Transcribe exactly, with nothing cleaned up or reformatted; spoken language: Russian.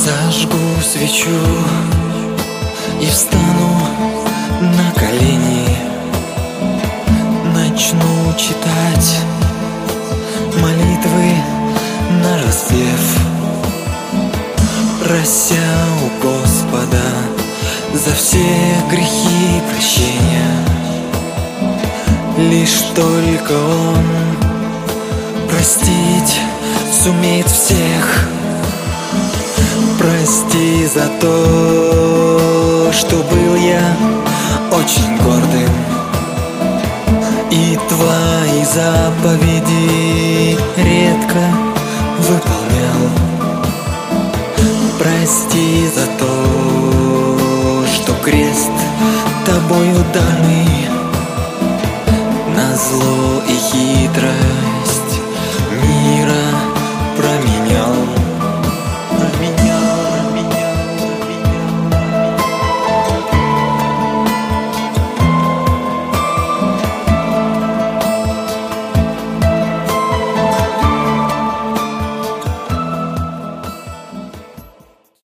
Зажгу свечу и встану на колени. Начну читать молитвы нараспев, прося у Господа за все грехи прощения. Лишь только Он простить сумеет всех. Прости за то, что был я очень гордым и Твои заповеди редко выполнял. Прости за то, что крест Тобою данный назло и хитрость